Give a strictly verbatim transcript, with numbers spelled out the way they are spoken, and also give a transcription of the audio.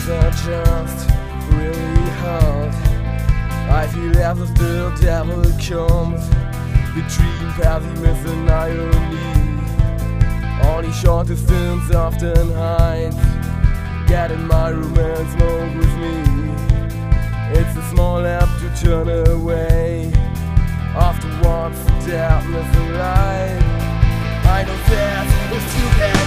times are just really hard. I feel as if the devil comes between pessimism and irony. Only short distance often hides. Get in my room and smoke with me. It's a small app to turn away after once the darkness and light. I know that it's too bad.